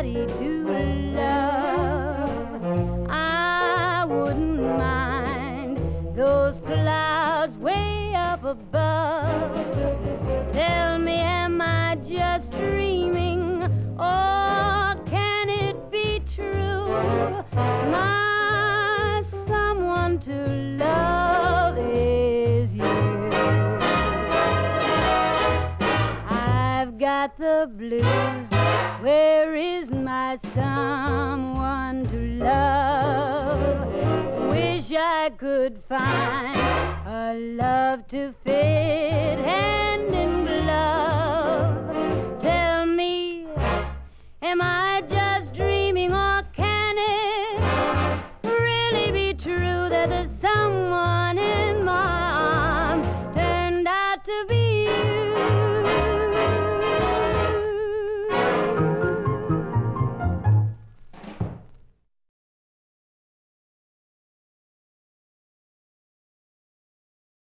somebody to love. I wouldn't mind those clouds way up above. Tell me, am I just dreaming, or can it be true? My someone to love is you. I've got the blues. Where is my someone to love? Wish I could find a love to fit hand in glove. Tell me, am I just dreaming, or can it really be true that the someone in my arms turned out to be